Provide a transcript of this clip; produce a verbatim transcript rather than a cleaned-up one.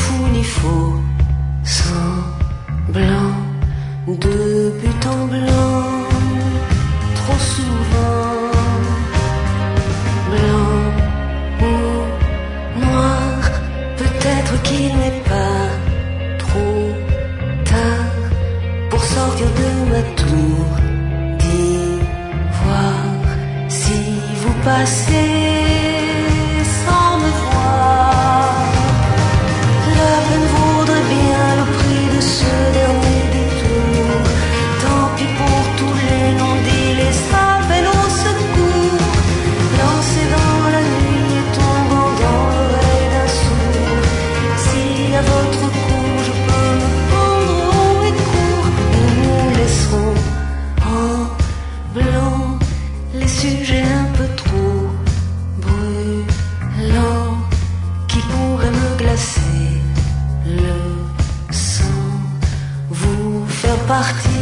fou ni faux, sans blanc, de but en blanc, trop souvent, blanc ou noir, peut-être qu'il n'est pas trop tard pour sortir de ma tour d'ivoire. Si vous passez sans me voir, la peine vaudrait bien le prix de ce dernier détour. Tant pis pour tous les non-dits, les appels au secours, lancés dans la nuit et tombant dans l'oreille d'un sourd. Si à votre cou je peux me pendre haut et court, et nous laisserons en blanc les sujets un peu trop brûlants qui pourraient me glacer le sang, vous faire partir